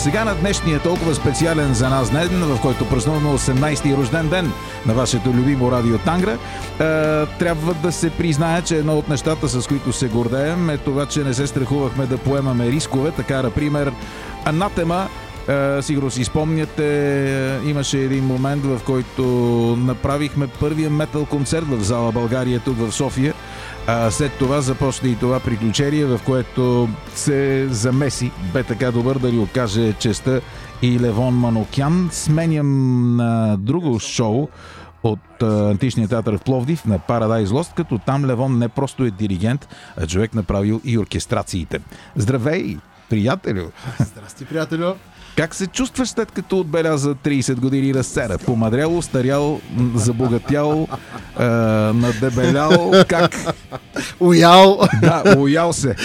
Сега на днешния толкова специален за нас ден, в който празнуваме 18-ти рожден ден на вашето любимо радио Тангра, трябва да се признае, че едно от нещата, с които се гордеем, е това, че не се страхувахме да поемаме рискове. Така, например, Анатема, сигурно си спомняте, имаше един момент, в който направихме първия метал концерт в зала България тук в София. След това започна и това приключение, в което се замеси, бе така добър да ви окаже честа, и Левон Манукян. Сменям на друго шоу от Античния театър в Пловдив, на Paradise Lost, като там Левон не просто е диригент, а човек направил и оркестрациите. Здравей, приятелю! Здрасти, приятелю! Как се чувстваш след като отбеляза 30 години на сцена? Помадрял, остарял, забогатял, надебелял, как? Уял! Да, уял се.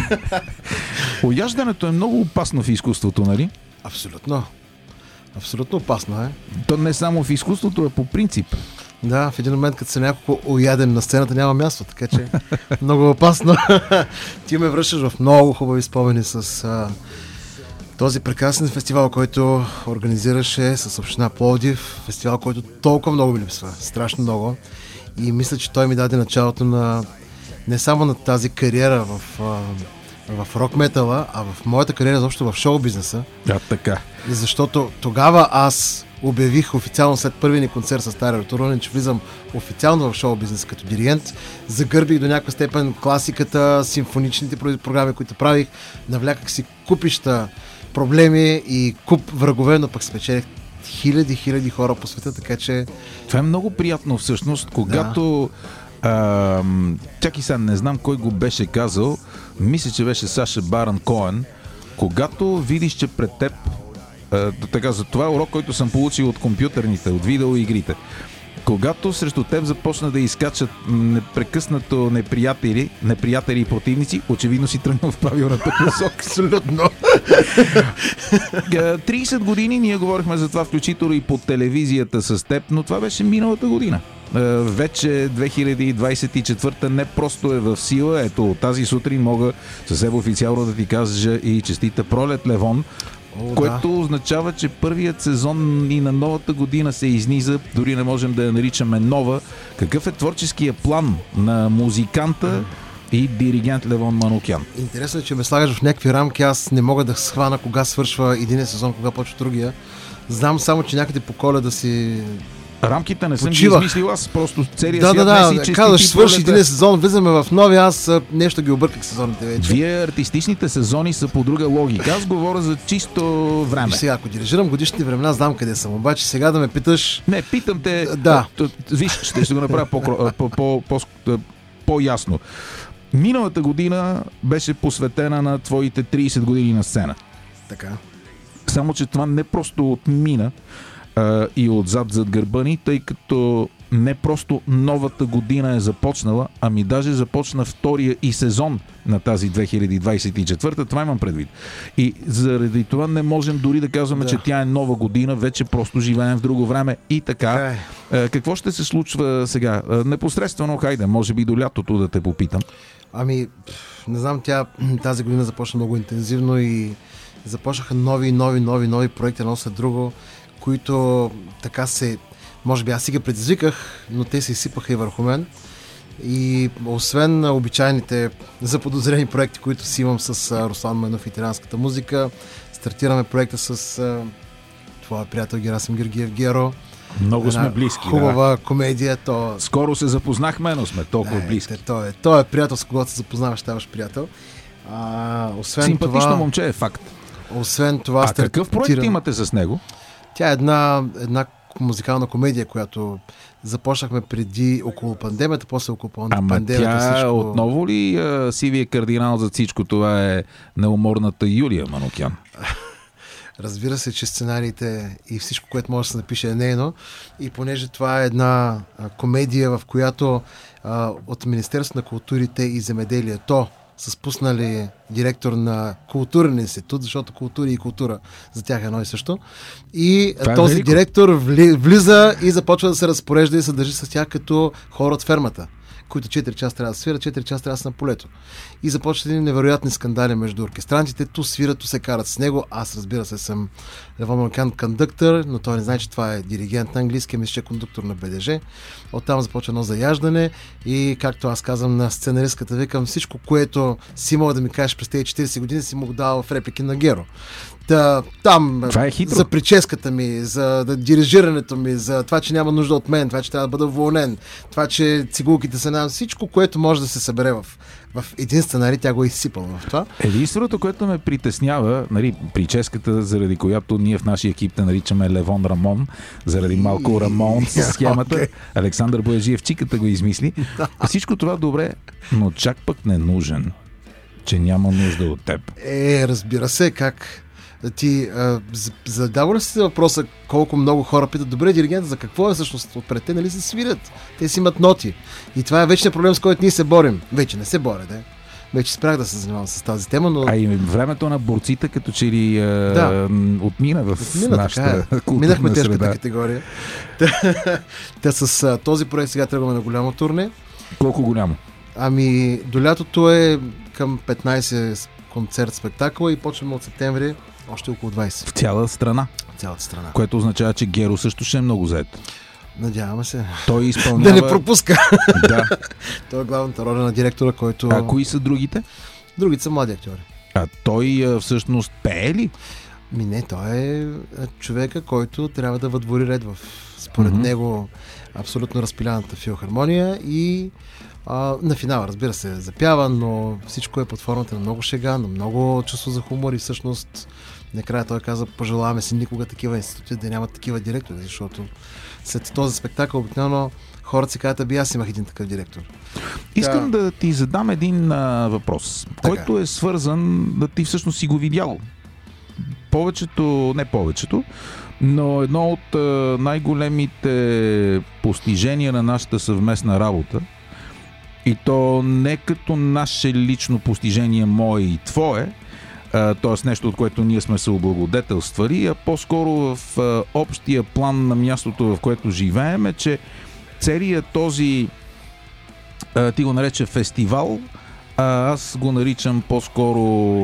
Уяждането е много опасно в изкуството, нали? Абсолютно. Абсолютно опасно е. То не само в изкуството, а по принцип. Да, в един момент, като се няколко уядем на сцената, няма място, така че много опасно. Ти ме връщаш в много хубави спомени с този прекрасен фестивал, който организираше с община Пловдив. Фестивал, който толкова много ми липсва. Страшно много. И мисля, че той ми даде началото на не само на тази кариера в рок-метала, а в моята кариера изобщо в шоу-бизнеса. Да, така. Защото тогава аз обявих официално след първия ни концерт с Стария Артурон, че влизам официално в шоу-бизнес като диригент. Загърбих до някаква степен класиката, симфоничните програми, които правих. Навляках си купища проблеми и куп врагове, но пък спечелих хиляди хора по света, така че... Това е много приятно всъщност, когато... чакай сега, не знам кой го беше казал, мисля, че беше Саша Барън Коен, когато видиш, че пред теб така, за това е урок, който съм получил от компютърните, от видеоигрите. Когато срещу теб започна да изкачат непрекъснато неприятели и противници, очевидно си тръгнал в правилната посока. Абсолютно. 30 години ние говорихме за това, включително и по телевизията с теб, но това беше миналата година. Вече 2024 не просто е в сила. Ето, тази сутрин мога съвсем официално да ти кажа и честита пролет, Левон, което означава, че първият сезон и на новата година се изниза, дори не можем да я наричаме нова. Какъв е творческия план на музиканта и диригент Левон Манукян? Интересно е, че ме слагаш в някакви рамки. Аз не мога да схвана кога свършва един сезон, кога почва другия. Знам само, че някъде по Коледа си... Рамките не съм ги измислил, аз просто целият свят да, не си казваш, свърши един сезон, влизаме в нови, аз нещо ги обърках сезоните вече. Вие артистичните сезони са по друга логика. Аз говоря за чисто време. Сега, ако дирижирам годишните времена, знам къде съм, обаче сега да ме питаш... Не, питам те... Да. Виж, ще го направя по-ясно. Миналата година беше посветена на твоите 30 години на сцена. Така. Само, че това не просто отмина и отзад зад гърба ни, тъй като не просто новата година е започнала, ами даже започна втория и сезон на тази 2024. Това имам предвид. И заради това не можем дори да казваме, че тя е нова година, вече просто живеем в друго време и така. Какво ще се случва сега? Непосредствено, хайде, може би до лятото да те попитам. Ами, не знам, тази година започна много интензивно и започнаха нови проекти, едно след друго, които така може би аз си ги предизвиках, но те се изсипаха и върху мен. И освен обичайните заподозрени проекти, които си имам с Руслан Менов и италианската музика, стартираме проекта с твоя приятел Герасим Георгиев Геро. Много сме близки. Хубава комедия. Скоро се запознахме, но сме толкова близки. Той е приятел, с когото се запознаваш, ставаш приятел. Освен симпатично това, момче е факт. Освен това, какъв проект имате с него? Тя е една музикална комедия, която започнахме преди около пандемията, после около пандемията. Ама тя отново ли сивия кардинал за всичко това е неуморната Юлия Манукян? Разбира се, че сценариите и всичко, което може да се напише е нейно. И понеже това е една комедия, в която от Министерството на културите и земеделието са спуснали директор на културен институт, защото култура и култура за тях е едно и също. И този директор влиза и започва да се разпорежда и се държи с тях като хора от фермата. които 4 часа трябва да свират, 4 часа трябва да са на полето. И започват едни невероятни скандали между оркестрантите, ту свират, ту се карат с него. Аз, разбира се, съм революционен кондуктор, но той не знае, че това е диригент на английски, мисля, че е кондуктор на БДЖ. Оттам започва едно заяждане и, както аз казвам на сценаристката, викам, всичко, което си мога да ми кажеш през тези 40 години, си му го дал в реплики на Геро. Там за прическата ми, за дирижирането ми, за това, че няма нужда от мен, това, че трябва да бъда уволнен, това, че цигулките са нам, всичко, което може да се събере в един сценарий, тя го е изсипала в това. Единственото, което ме притеснява, нали, прическата, заради която ние в нашия екип те наричаме Левон Рамон, заради малко Рамон с схемата. Okay. Александър Бояджиев чиката го измисли. Всичко това добре, но чак пък не нужен, че няма нужда от теб. Разбира се, как ти задава ли си въпроса колко много хора питат, добре, диригента, за какво е всъщност отпред? Те нали се свирят? Те си имат ноти. И това е вечният проблем, с който ние се борим. Вече не се боря, да. Вече спрях да се занимавам с тази тема, но... А и времето на борците като че ли отмина в нашата културна минахме тежката среда. Категория. Та с този проект сега тръгваме на голямо турне. Колко голямо? Ами, до лятото е към 15 концерт-спектакъла и почваме от септември още около 20. В цяла страна? В цялата страна. Което означава, че Геро също ще е много зает. Надяваме се. Той изпълнява... Да не пропуска. Да. Той е главната роля на директора, който... А кои са другите? Другите са млади актьори. А той всъщност пее ли? Не, той е човека, който трябва да въдвори ред в, според него, абсолютно разпиляната филхармония и на финала, разбира се, запява, но всичко е под формата на много шега, на много чувство за хумор и всъщност накрая той каза, пожелаваме си никога такива институти да нямат такива директори, защото след този спектакъл обикновено хората си казват, аби аз имах един такъв директор. Искам да ти задам един въпрос, който е свързан, да ти всъщност си го видял. Не повечето, но едно от най-големите постижения на нашата съвместна работа, и то не като наше лично постижение, мое и твое, т.е. нещо, от което ние сме се облагодетелствали, а по-скоро в общия план на мястото, в което живеем, е, че целият този, ти го нарече фестивал, аз го наричам по-скоро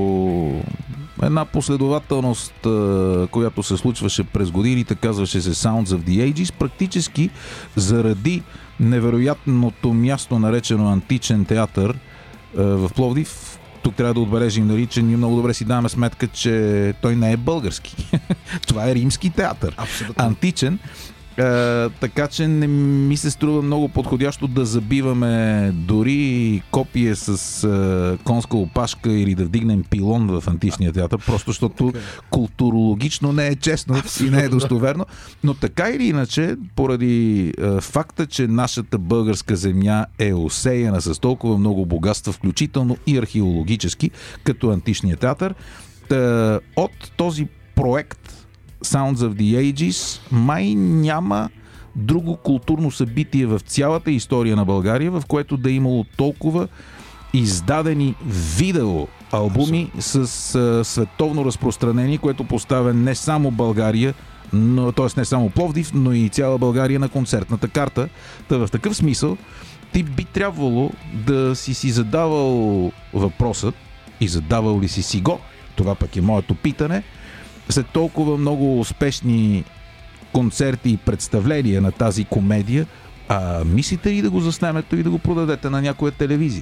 една последователност, която се случваше през годините, казваше се Sounds of the Ages, практически заради невероятното място, наречено Античен театър в Пловдив. Тук трябва да отбележим, нали, че ние много добре си даваме сметка, че той не е български. Това е римски театър. Абсолютно. Античен. Така че не ми се струва много подходящо да забиваме дори копие с конска опашка или да вдигнем пилон в античния театър, просто защото културологично не е честно и не е достоверно. Но така или иначе, поради факта, че нашата българска земя е осеяна с толкова много богатства, включително и археологически, като античния театър, от този проект Sounds of the Ages май няма друго културно събитие в цялата история на България, в което да е имало толкова издадени видеоалбуми с световно разпространение, което поставя не само България, т.е. не само Пловдив, но и цяла България на концертната карта. Та в такъв смисъл ти би трябвало да си задавал въпросът и задавал ли си го, това пък е моето питане, след толкова много успешни концерти и представления на тази комедия, мислите ли да го заснемете и да го продадете на някоя телевизия?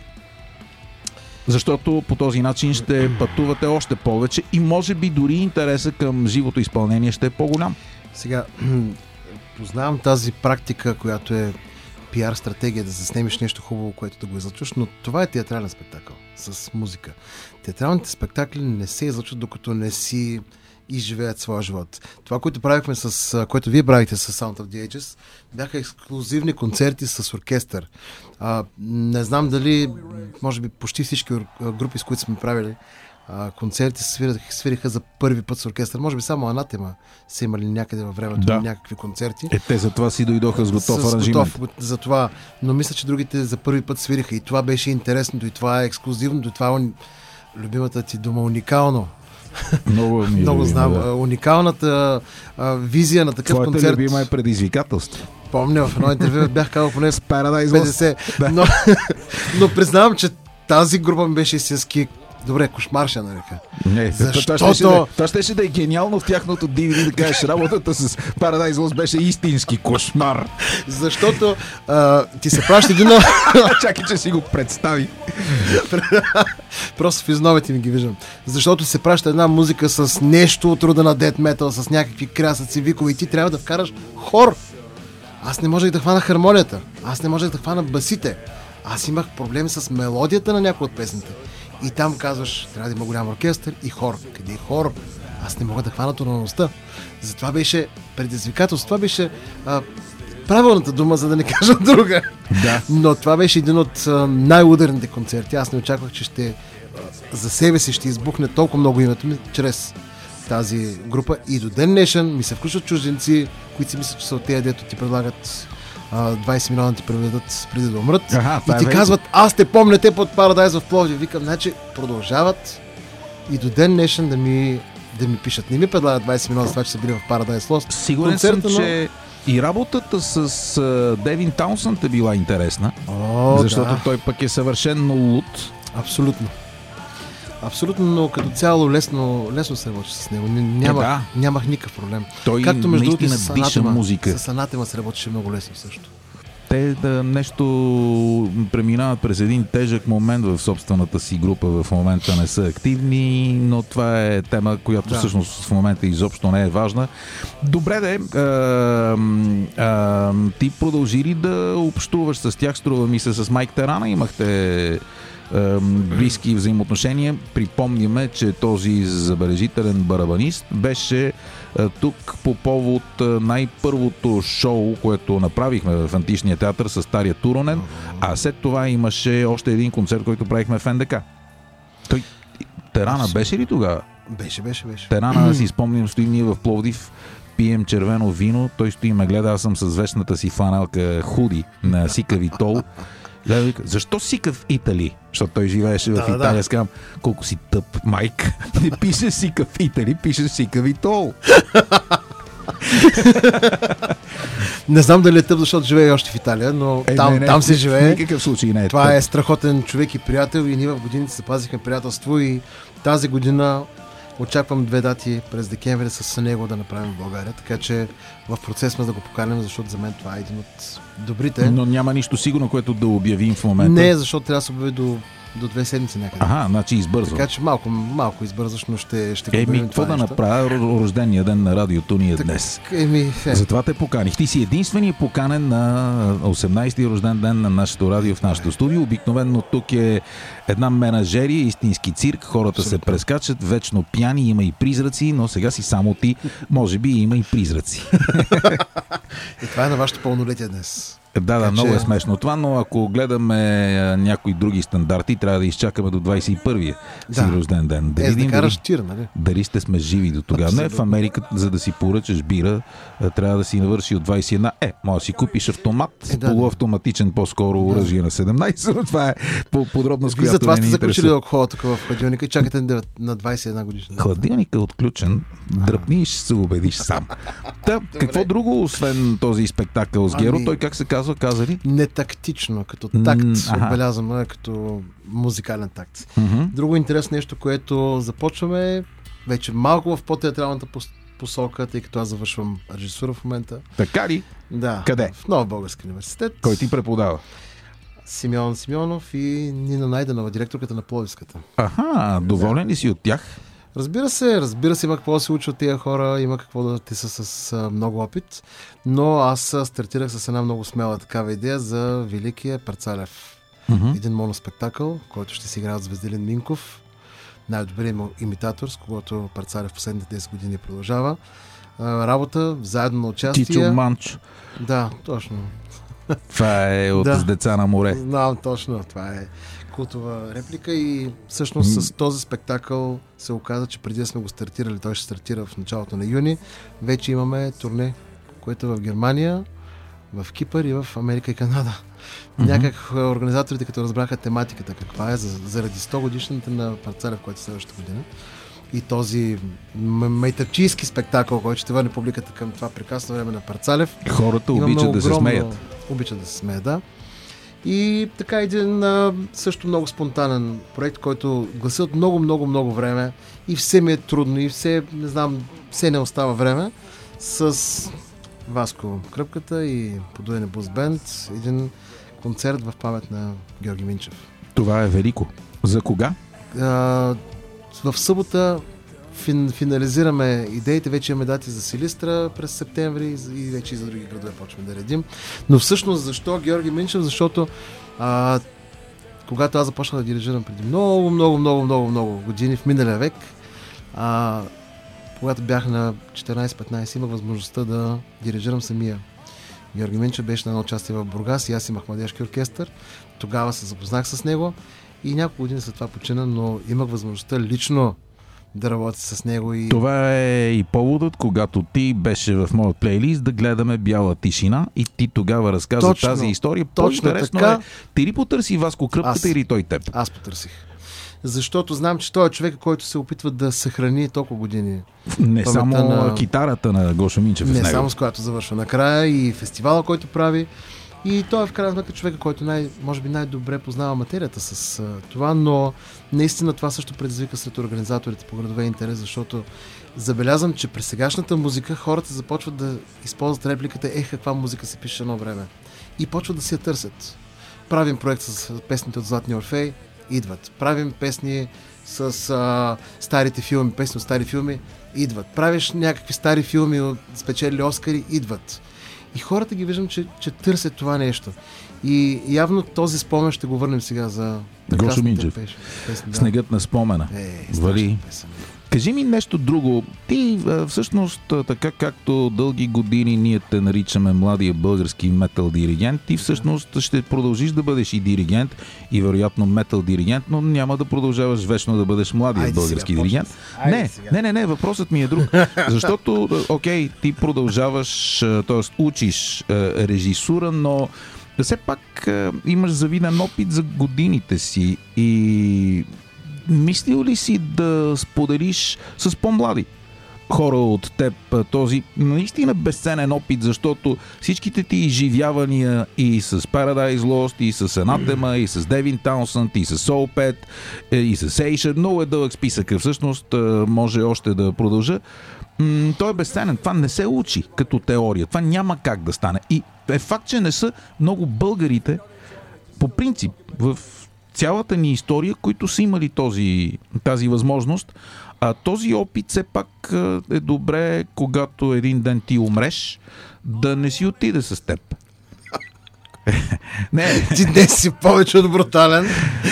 Защото по този начин ще пътувате още повече и може би дори интереса към живото изпълнение ще е по-голям. Сега, познавам тази практика, която е пиар стратегия, да заснемеш нещо хубаво, което да го излъчваш, но това е театрален спектакъл с музика. Театралните спектакли не се излъчват, докато не си изживеят своя живот. Това, което правихме което вие правихте с Sound of the Ages, бяха ексклюзивни концерти с оркестър. Не знам дали, може би почти всички групи, с които сме правили концерти, свириха за първи път с оркестър. Може би само Анатема са имали някъде във времето някакви концерти. Те за това си дойдоха с готов аранжимент. За това, но мисля, че другите за първи път свириха и това беше интересното, и това е ексклюзивното, и това е любимата ти дума уникално. Много знам. Да. Уникалната визия на такъв концерт. Твоята любима е предизвикателство. Помня, в едно интервю бях казал поне с Paradise 50. Да. Но признавам, че тази група ми беше истински добре, кошмар ще нарека. Не, Защото... това щеше да е гениално в тяхното DVD, да кажеш, работата с Paradise Lost беше истински кошмар. Защото ти се праща един... Чакай, че си го представи. Просто в изновете ми ги виждам. Защото се праща една музика с нещо от рода на Death Metal, с някакви крясъци, викове и ти трябва да вкараш хор. Аз не можех да хвана хармонията. Аз не можех да хвана басите. Аз имах проблеми с мелодията на някои от песните. И там казваш, трябва да има голям оркестър и хор. Къде е хор? Аз не мога да хвана тоналността. Затова беше предизвикателство. Това беше правилната дума, за да не кажа друга. Да. Но това беше един от най-ударните концерти. Аз не очаквах, че за себе си ще избухне толкова много името ми чрез тази група. И до ден днешен ми се включват чужденци, които си мислят, че са от тези, дето ти предлагат 20 милиона ти преведат преди да умрат. И ти казват, аз те помня те под Paradise в Пловдив. Викам, значи продължават и до ден днешен да ми пишат. Не ми предлагат 20 милиона за това, че са били в Paradise Lost. Сигурен съм, че и работата с Девин Таунсънд е била интересна. Защото той пък е съвършенно луд. Абсолютно. Абсолютно, но като цяло лесно се работи с него. Нямах никакъв проблем. Той както между другото диша музика. С Анатема се работеше много лесно също. Те нещо преминават през един тежък момент в собствената си група. В момента не са активни, но това е тема, която всъщност в момента изобщо не е важна. Добре де, ти продължи ли да общуваш с тях? Струва ми се, с Майк Терана имахте близки взаимоотношения. Припомняме, че този забележителен барабанист беше тук по повод най-първото шоу, което направихме в Античния театър с Стария Туронен, а след това имаше още един концерт, който правихме в НДК. Терана беше ли тогава? Беше. Терана, си спомням, стоим ние в Пловдив, пием червено вино, той стои и ме гледа, аз съм с вечната си фанелка худи на Сикави Тол. Защо Сика в Итали? Защото той живееше в Италия. Скажам, колко си тъп, Майк. Не пише Сика в Итали, пише Сика Витол. Не знам дали е тъп, защото живее още в Италия, но там се живее. В никакъв случай не е това тъп. Е страхотен човек и приятел и ние в годините се пазихме приятелство и тази година очаквам 2 дати през декември с него да направим в България, така че в процес сме да го поканем, защото за мен това е един от добрите. Но няма нищо сигурно, което да обявим в момента. Не, защото трябва да се обяви до 2 седмици някъде. Значи избързва. Така че малко избързваш, но ще го обявим. Какво да направя рождения ден на радиото ни е днес? Затова те поканих. Ти си единственият поканен на 18-ти рожден ден на нашето радио в нашото студио. Обикновено тук е една менажерия, истински цирк. Хората се прескачат, вечно пияни, има и призраци, но сега си само ти. Може би има и призраци. И това е на вашето пълнолетие днес. Да, много е смешно това, но ако гледаме някои други стандарти, трябва да изчакаме до 21-я си рожден ден. Да видим дали ще сме живи до тогава. Не, в Америка, за да си поръчаш бира, трябва да си навърши от 21. Може да си купиш автомат, полуавтоматичен, по-скоро оръжие на 17, но това е подробно, с която затова сте заключили алкохола тук в хладилника и чакате на 21 годишна. Хладилникът е отключен, дръпни и ще се убедиш сам. Какво друго, освен този спектакъл с Геро, той как се казва? Казали? Нетактично, като такт, отбелязваме като музикален такт. Друго интересно нещо, което започваме вече малко в по-театралната посока, тъй като аз завършвам режисура в момента. Така ли? Да. Къде? В Нов български университет. Кой ти преподава? Симеон Симеонов и Нина Найденова, директорката на Пловдивската. Доволен ли си от тях? Разбира се, има какво да се учи от тия хора, има какво да ти са с много опит, но аз стартирах с една много смела такава идея за Великия Парцалев. Един моноспектакъл, който ще си играе от Звезделин Минков, най-добрият имитатор, с когото Парцалев последните 10 години продължава. Работа, заедно на участие. Чичо Манчо. Да, точно. Това е от С деца на море. Знам, точно, това е култова реплика и всъщност с този спектакъл се оказа, че преди да сме го стартирали, той ще стартира в началото на юни, вече имаме турне, което е в Германия, в Кипър и в Америка и Канада. Някак организаторите, като разбраха тематиката каква е, заради 100 годишната на Парцалев, което е следващата година, и този майтапчийски спектакъл, който ще върне публиката към това прекрасно време на Парцалев. Хората обичат да се смеят. Обичат да се смеят, да. И така един също много спонтанен проект, който гласи от много време и все ми е трудно и все не остава време, с Васко Кръпката и Подуене Бус Бенд, един концерт в памет на Георги Минчев. Това е велико. За кога? В събота финализираме идеите, вече имаме дати за Силистра през септември и вече и за други градове почваме да редим. Но всъщност защо Георги Минчев? Защото когато аз започнах да дирижирам преди много години в миналия век, когато бях на 14-15, имах възможността да дирижирам самия. Георги Минчев беше на едно участие в Бургас и аз имах младежки оркестър. Тогава се запознах с него и няколко години след това почина, но имах възможността лично да работя с него. Това е и поводът, когато ти беше в моят плейлист да гледаме Бяла тишина и ти тогава разказа тази история. По-интересно е, ти ли потърси Васко Кръпката или той теб? Аз потърсих. Защото знам, че той е човек, който се опитва да съхрани толкова години. Не само китарата на Гошо Минчев. Не само с която завършва накрая и фестивала, който прави. И той е в крайна сметка човека, който може би най-добре познава материята с това, но наистина това също предизвика сред организаторите по градове интерес, защото забелязвам, че през сегашната музика хората започват да използват репликата каква музика се пише едно време. И почват да си я търсят. Правим проект с песните от Златния Орфей, идват. Правим песни с старите филми, песни от стари филми, идват. Правиш някакви стари филми от спечели Оскари, идват. И хората ги виждам, че търсят това нещо. И явно този спомен ще го върнем сега за Гошо Минчев. Снегът на спомена. Вали. Кажи ми нещо друго. Ти всъщност, така както дълги години ние те наричаме младия български метал диригент, ти всъщност ще продължиш да бъдеш и диригент, и вероятно метал диригент, но няма да продължаваш вечно да бъдеш младия български диригент. Не, въпросът ми е друг. Защото, ти продължаваш, т.е. учиш режисура, но все пак имаш завиден опит за годините си и мислил ли си да споделиш с по-млади хора от теб този наистина безценен опит, защото всичките ти изживявания и с Paradise Lost, и с Anathema, и с Девин Таунсънд, и с Soulpad, и с Asia, много е дълъг списък, всъщност може още да продължа. Той е безценен. Това не се учи като теория. Това няма как да стане. И е факт, че не са много българите по принцип в цялата ни история, които са имали тази възможност. А този опит все пак е добре, когато един ден ти умреш, да не си отиде с теб. Не. Ти днес си повече от брутален.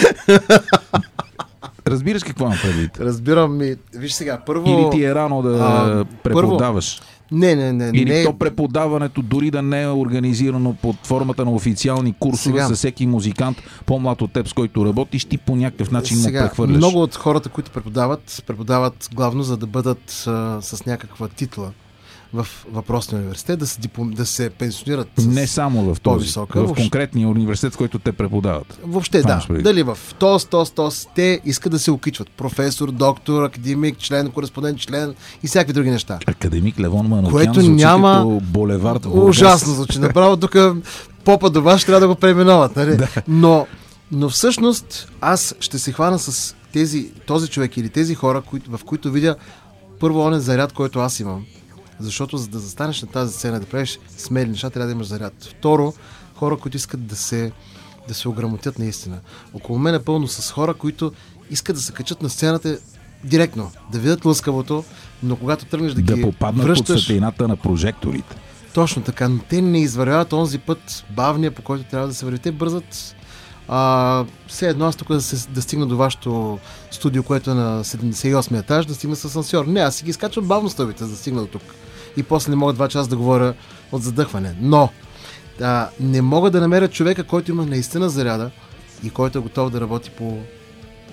Разбираш какво имам предвид? Разбирам ми. Виж сега, първо... Или ти е рано да преподаваш? Не. Или то преподаването дори да не е организирано под формата на официални курсове за всеки музикант, по-млад от теб, с който работиш, ти по някакъв начин му прехвърляш. Много от хората, които преподават главно за да бъдат с някаква титла в въпросния университет, да се пенсионират не само в този, в конкретния университет, в който те преподават. Въобще да. Дали в ТОС, те искат да се окичват. Професор, доктор, академик, член, кореспондент, член и всякакви други неща. Академик Левон Манукян което звучи няма... като булевард. Ужасно звучи. Направо тук попа до вас трябва да го преименуват. Нали? Да. Но всъщност аз ще се хвана с този човек или тези хора, в които видя първо онен заряд, който аз имам. Защото за да застанеш на тази сцена, да правиш смели неща, трябва да имаш заряд. Второ, хора, които искат да се ограмотят наистина. Около мен е пълно с хора, които искат да се качат на сцената директно, да видят лъскавото, но когато тръгнеш да ги попаднат връщаш... под светлината на прожекторите. Точно така, но те не извървяват онзи път, бавния, по който трябва да се върви. Те бързат. Все едно аз тук да стигна до вашето студио, което е на 78 етаж, да стигна с асансьор. Не, аз си ги изкачвам бавно стълбите, за да стигна до тук. И после не мога 2 часа да говоря от задъхване. Но не мога да намеря човека, който има наистина заряда и който е готов да работи по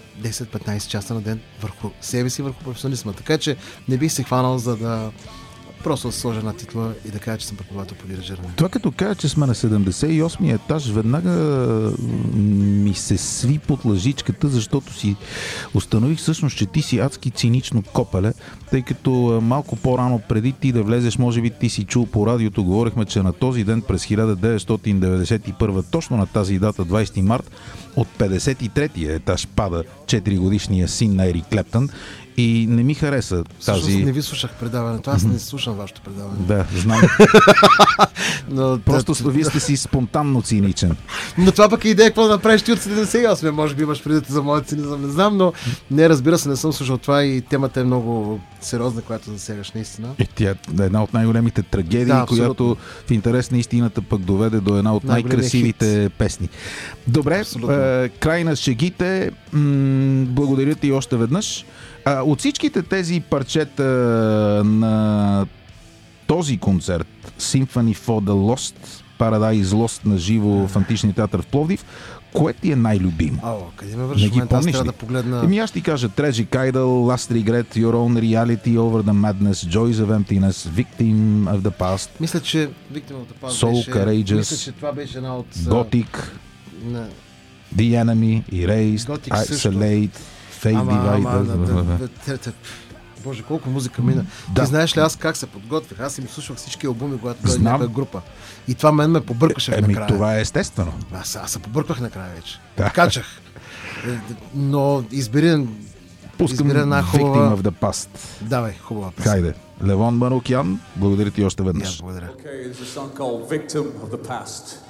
10-15 часа на ден върху себе си, върху професионализма. Така че не бих се хванал за да просто да сложа една титла и да кажа, че съм преподавател по дирижиране. Това като кажа, че сме на 78-я етаж, веднага ми се сви под лъжичката, защото си установих всъщност, че ти си адски цинично копеле, тъй като малко по-рано преди ти да влезеш, може би ти си чул по радиото, говорихме, че на този ден през 1991, точно на тази дата, 20 март, от 53-я етаж пада 4-годишния син на Ерик Клептън и не ми хареса тази... Всъщност не ви слушах предаването, аз не слушам вашето предаване. Да, знам. Но, просто вие сте си спонтанно циничен. Но това пък е идея, какво да направиш ти от 78, може би имаш предвид за моят цинизъм, не знам, но не, разбира се, не съм слушал това и темата е много сериозна, която засягаш наистина. Тя е една от най-големите трагедии, да, която в интерес на истината пък доведе до една от най-красивите песни. Добре, край на шегите, благодаря ти още веднъж. От всичките тези парчета на този концерт Symphony for the Lost, Paradise Lost на живо в Античния театър в Пловдив, кое ти е най-любимо? Къде ме върши? Не ги помниш ли? Да погледна... Аз ти кажа Tragic Idol, Last Regret, Your Own Reality, Over the Madness, Joys of Emptiness, Victim of the Past. Мисля, че Victim of the Past Soul беше... Courageous, мисля, че това беше една от... Gothic, The Enemy, Erased, Isolate, Fate Divided. Боже, колко музика мина. Да. Ти знаеш ли аз как се подготвих? Аз им слушах всички албуми, когато дойде някаква група. И това мен ме побъркаше накрая. Това е естествено. Аз се побърках накрая вече. Да. Качах. Но избери една хубава... Victim of the Past. Давай, хубава песен. Хайде. Левон Манукян, благодаря ти още веднъж. Благодаря. Okay, it's a song called Victim of the Past.